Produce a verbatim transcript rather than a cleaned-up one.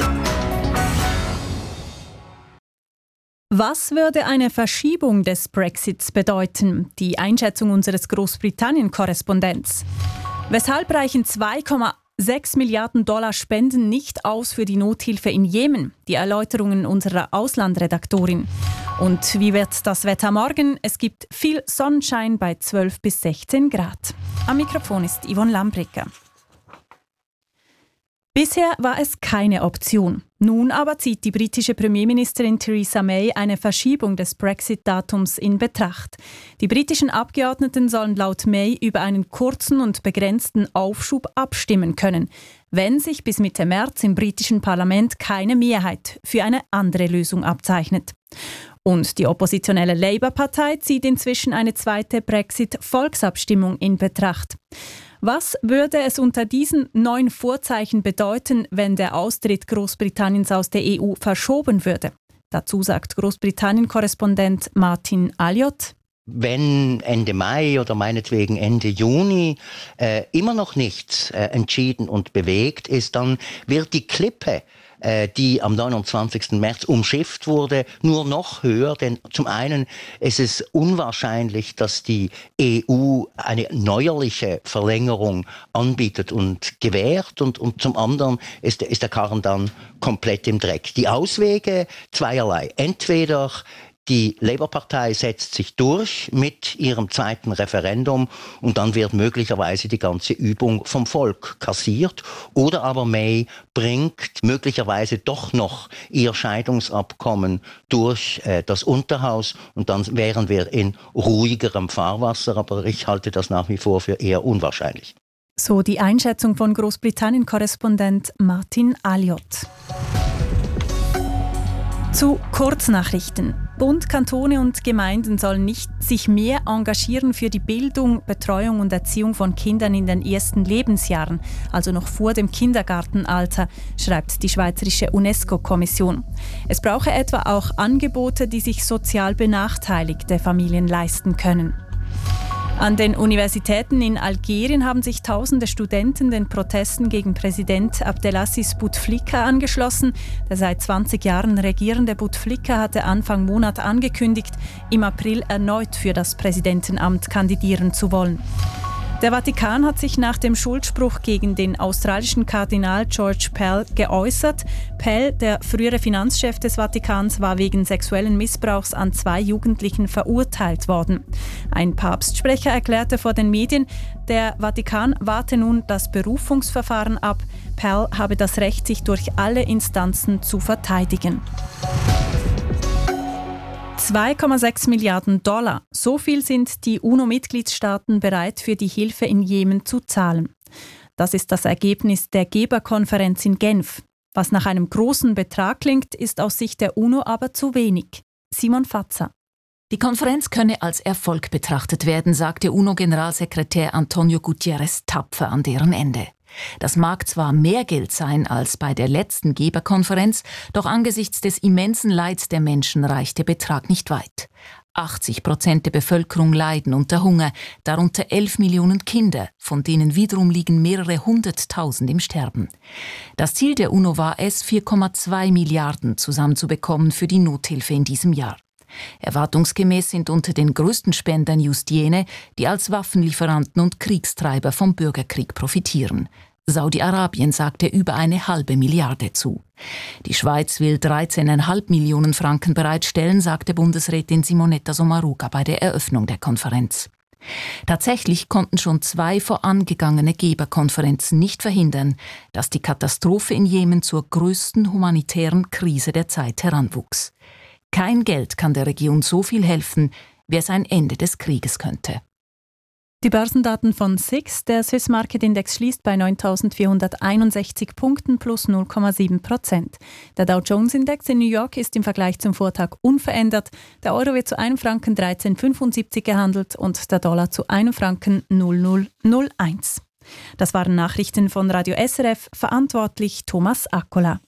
Was würde eine Verschiebung des Brexits bedeuten? Die Einschätzung unseres Großbritannien-Korrespondents. Weshalb reichen zwei Komma sechs Milliarden Dollar Spenden nicht aus für die Nothilfe in Jemen? Die Erläuterungen unserer Auslandredaktorin. Und wie wird das Wetter morgen? Es gibt viel Sonnenschein bei zwölf bis sechzehn Grad. Am Mikrofon ist Yvonne Lambricker. Bisher war es keine Option. Nun aber zieht die britische Premierministerin Theresa May eine Verschiebung des Brexit-Datums in Betracht. Die britischen Abgeordneten sollen laut May über einen kurzen und begrenzten Aufschub abstimmen können, wenn sich bis Mitte März im britischen Parlament keine Mehrheit für eine andere Lösung abzeichnet. Und die oppositionelle Labour-Partei zieht inzwischen eine zweite Brexit-Volksabstimmung in Betracht. Was würde es unter diesen neuen Vorzeichen bedeuten, wenn der Austritt Großbritanniens aus der E U verschoben würde? Dazu sagt Großbritannien-Korrespondent Martin Alliot. Wenn Ende Mai oder meinetwegen Ende Juni äh, immer noch nichts äh, entschieden und bewegt ist, dann wird die Klippe, äh, die am neunundzwanzigsten März umschifft wurde, nur noch höher. Denn zum einen ist es unwahrscheinlich, dass die E U eine neuerliche Verlängerung anbietet und gewährt. Und, und zum anderen ist, ist der Karren dann komplett im Dreck. Die Auswege zweierlei. Entweder die Labour-Partei setzt sich durch mit ihrem zweiten Referendum und dann wird möglicherweise die ganze Übung vom Volk kassiert. Oder aber May bringt möglicherweise doch noch ihr Scheidungsabkommen durch äh, das Unterhaus und dann wären wir in ruhigerem Fahrwasser. Aber ich halte das nach wie vor für eher unwahrscheinlich. So die Einschätzung von Großbritannien-Korrespondent Martin Alliot. Zu Kurznachrichten. Bund, Kantone und Gemeinden sollen nicht sich mehr engagieren für die Bildung, Betreuung und Erziehung von Kindern in den ersten Lebensjahren, also noch vor dem Kindergartenalter, schreibt die Schweizerische UNESCO-Kommission. Es brauche etwa auch Angebote, die sich sozial benachteiligte Familien leisten können. An den Universitäten in Algerien haben sich tausende Studenten den Protesten gegen Präsident Abdelaziz Bouteflika angeschlossen. Der seit zwanzig Jahren regierende Bouteflika hatte Anfang Monat angekündigt, im April erneut für das Präsidentenamt kandidieren zu wollen. Der Vatikan hat sich nach dem Schuldspruch gegen den australischen Kardinal George Pell geäußert. Pell, der frühere Finanzchef des Vatikans, war wegen sexuellen Missbrauchs an zwei Jugendlichen verurteilt worden. Ein Papstsprecher erklärte vor den Medien, der Vatikan warte nun das Berufungsverfahren ab. Pell habe das Recht, sich durch alle Instanzen zu verteidigen. zwei Komma sechs Milliarden Dollar. So viel sind die UNO-Mitgliedstaaten bereit, für die Hilfe in Jemen zu zahlen. Das ist das Ergebnis der Geberkonferenz in Genf. Was nach einem großen Betrag klingt, ist aus Sicht der UNO aber zu wenig. Simon Fatzer. Die Konferenz könne als Erfolg betrachtet werden, sagte UNO-Generalsekretär Antonio Guterres tapfer an deren Ende. Das mag zwar mehr Geld sein als bei der letzten Geberkonferenz, doch angesichts des immensen Leids der Menschen reicht der Betrag nicht weit. achtzig Prozent der Bevölkerung leiden unter Hunger, darunter elf Millionen Kinder, von denen wiederum liegen mehrere hunderttausend im Sterben. Das Ziel der UNO war es, vier Komma zwei Milliarden zusammenzubekommen für die Nothilfe in diesem Jahr. Erwartungsgemäß sind unter den größten Spendern just jene, die als Waffenlieferanten und Kriegstreiber vom Bürgerkrieg profitieren. Saudi-Arabien sagte über eine halbe Milliarde zu. Die Schweiz will dreizehn Komma fünf Millionen Franken bereitstellen, sagte Bundesrätin Simonetta Sommaruga bei der Eröffnung der Konferenz. Tatsächlich konnten schon zwei vorangegangene Geberkonferenzen nicht verhindern, dass die Katastrophe in Jemen zur größten humanitären Krise der Zeit heranwuchs. Kein Geld kann der Region so viel helfen, wie es ein Ende des Krieges könnte. Die Börsendaten von S I X. Der Swiss Market Index schließt bei neuntausendvierhunderteinundsechzig Punkten plus null Komma sieben Prozent. Der Dow Jones Index in New York ist im Vergleich zum Vortag unverändert. Der Euro wird zu einem Franken dreizehn Komma fünfundsiebzig gehandelt und der Dollar zu einem Franken null Komma null null eins. Das waren Nachrichten von Radio S R F, verantwortlich Thomas Akkola.